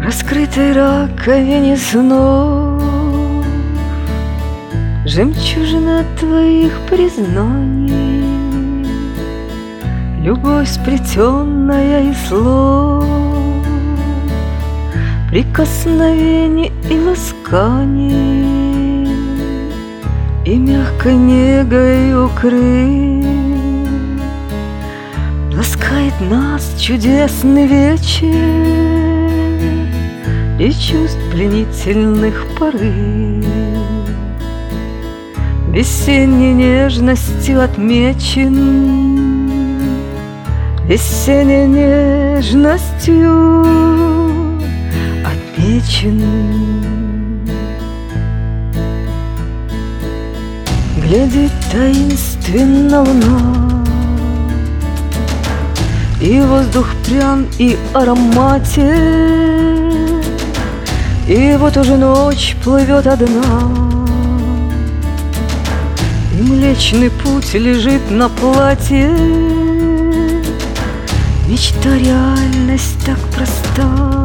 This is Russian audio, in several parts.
раскрытой раковине снов жемчужина твоих признаний, любовь сплетенная из слов, прикосновений и ласканий, и мягкой негой укрыт ласкает нас чудесный вечер и чувств пленительных порыв. Весенней нежностью отмечен, весенней нежностью отмечен. Глядит таинственно луна, и воздух прям и ароматен, и вот уже ночь плывет одна, и Млечный Путь лежит на платье. Мечта, реальность так проста,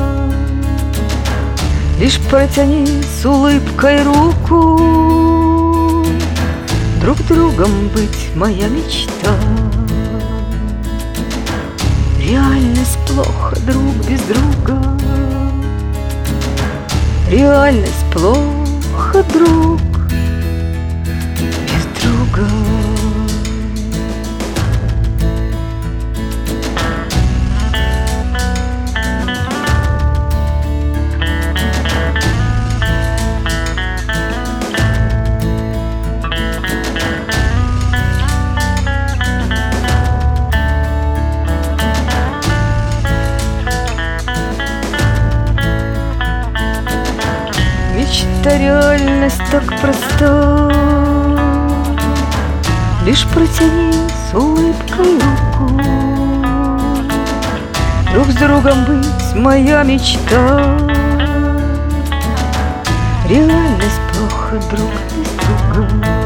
лишь протяни с улыбкой руку, друг другом быть моя мечта. Реальность плохо друг без друга, реальность плохо друг без друга. Мечта, реальность так проста, лишь протяни с улыбкой руку, друг с другом быть моя мечта. Реальность плохо друг без друга.